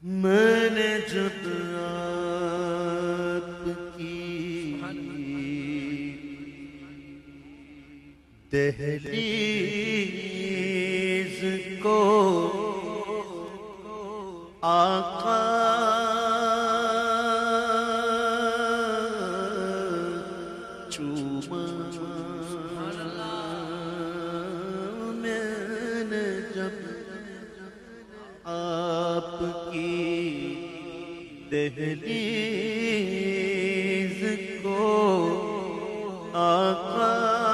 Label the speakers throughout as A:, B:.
A: میں نے جب آپ کی دہلیز کو آقا چوما، میں نے جب آپ کی دہلیز کو آقا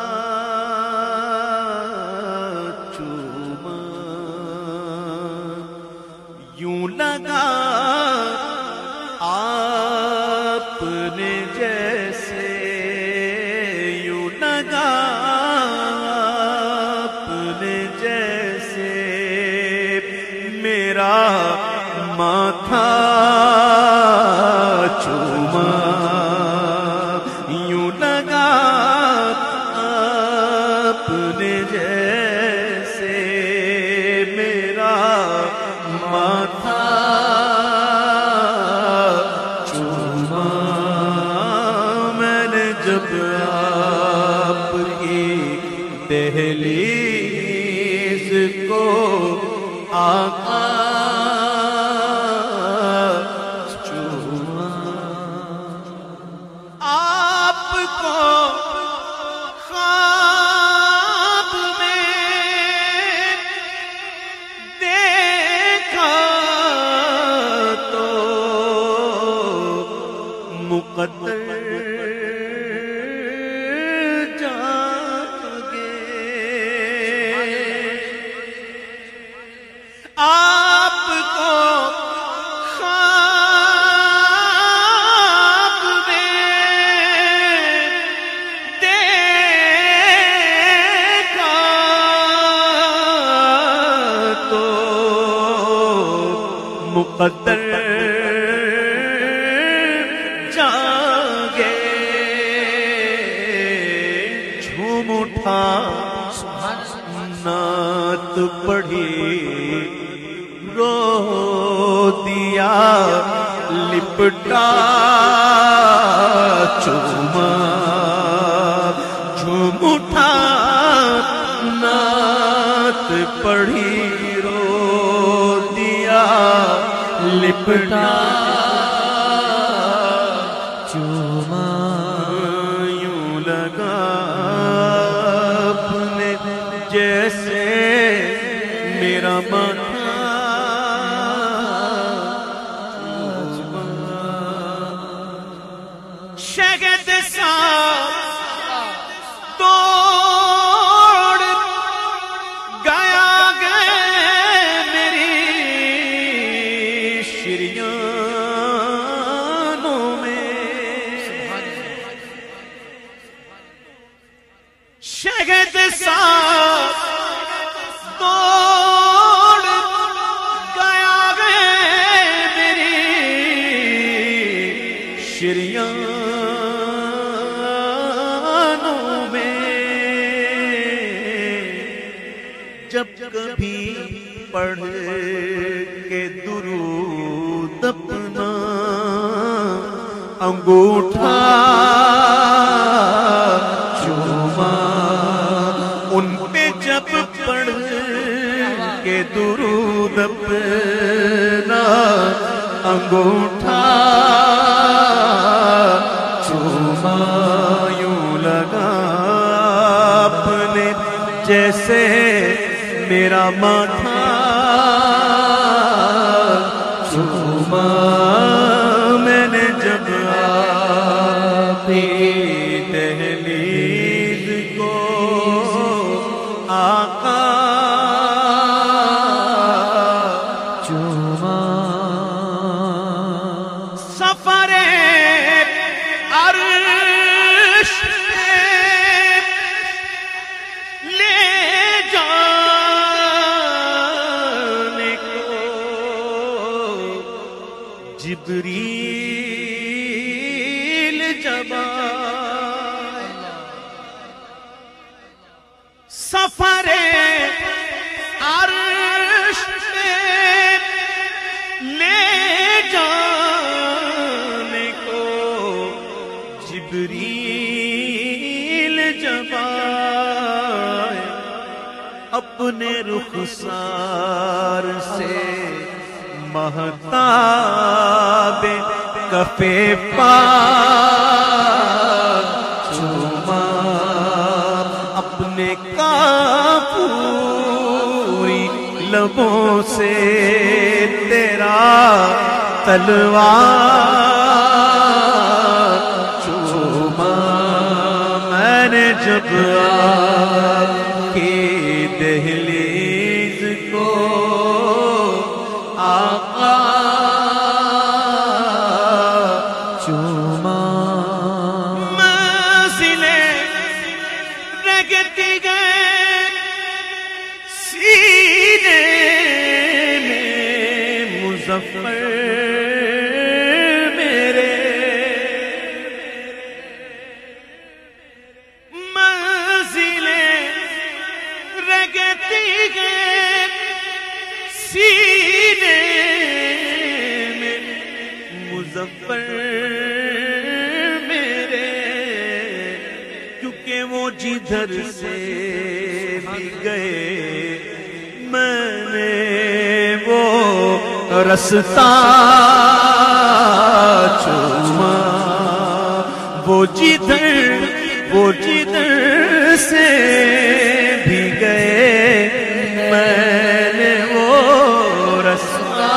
A: چوما، یوں لگا آپ نے جیسے، یوں لگا آپ نے جیسے میرا ماتھا چوما، یوں لگا آپ نے جیسے میرا ماتھا چوما، میں نے جب آپ کی دہلیز کو آقا چوما، آپ کو خواب میں دیکھا تو مقدر آپ کو خواب میں دیکھا تو مقدر جاگے، جھوم اٹھا نعت پڑھی، رو دیا لپٹا چوما، جھوم اٹھا نعت پڑھی، رو دیا لپٹا چوما، یوں لگا اپنے جیسے میرا ماتھا شہد سا توڑ گیا میری شریانوں میں، شہد سا توڑ گیا میری شریانوں میں، جب کبھی پڑھ کے درود اپنا انگوٹھا چوما، ان پہ جب پڑھ کے درود اپنا انگوٹھا چوما، یوں لگا اپنے جیسے میرا ماتھا چوما، میں نے جب آپ کی دہلیز کو آقا چوما، سفر عرش لے جانے کو جبریل جب سفر عرش لے جبریل جب آئے اپنے رخسار سے مہتاب کف پاک چوما، اپنے کافوری لبوں سے تیرا تلوار چوما، میں نے جب آپ کی دہلیز کو آقا چوما، منزلیں رگتی گئے سینے میں مظفر میرے، منزلیں رگتی گئے سینے میں مظفر میرے، کیونکہ وہ جدھر سے بھی گئے میں نے وہ رستہ چوما، وہ جدھر سے بھی گئے میں نے وہ رستہ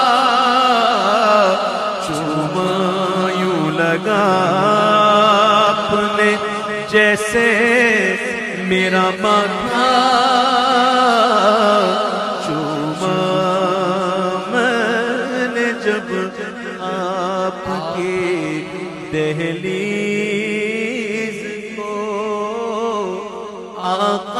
A: چوما، یوں لگا اپنے جیسے میرا ماتھا چوما، میں نے جب آپ کی دہلیز کو آقا